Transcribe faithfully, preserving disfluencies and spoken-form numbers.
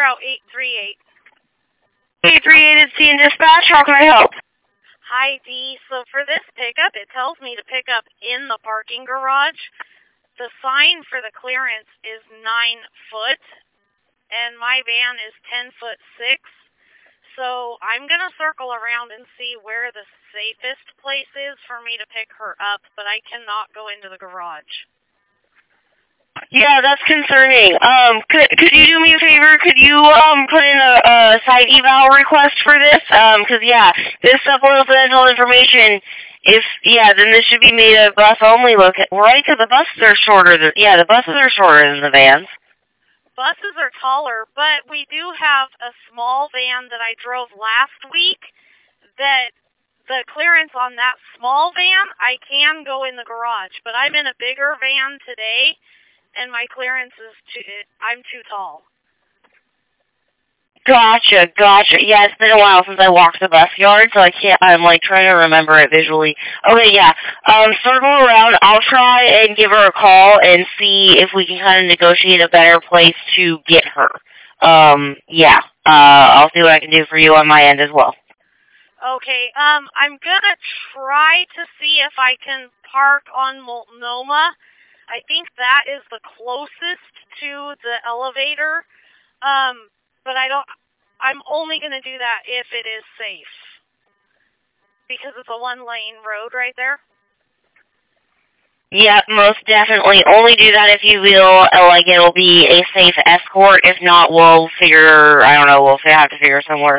route eight three eight. eight three eight is T in dispatch. How can I help? Hi, D. So for this pickup, it tells me to pick up in the parking garage. The sign for the clearance is nine foot, and my van is ten foot six. So I'm going to circle around and see where the safest place is for me to pick her up, but I cannot go into the garage. Yeah, that's concerning. Um, could could you do me a favor? Could you um put in a, a site eval request for this? Um, because yeah, this supplemental information. If yeah, then this should be made a bus only look at, right? Because the buses are shorter. Than, yeah, the buses are shorter than the vans. Buses are taller, but we do have a small van that I drove last week. That the clearance on that small van, I can go in the garage, but I'm in a bigger van today. And my clearance is too, I'm too tall. Gotcha, gotcha. Yeah, it's been a while since I walked the bus yard, so I can't, I'm like trying to remember it visually. Okay, yeah. Um, circle around. I'll try and give her a call and see if we can kind of negotiate a better place to get her. Um, yeah. Uh, I'll see what I can do for you on my end as well. Okay, um, I'm gonna try to see if I can park on Multnomah. I think that is the closest to the elevator, um, but I don't, I'm only going to do that if it is safe, because it's a one-lane road right there. Yeah, most definitely. Only do that if you will, like, it'll be a safe escort. If not, we'll figure, I don't know, we'll have to figure somewhere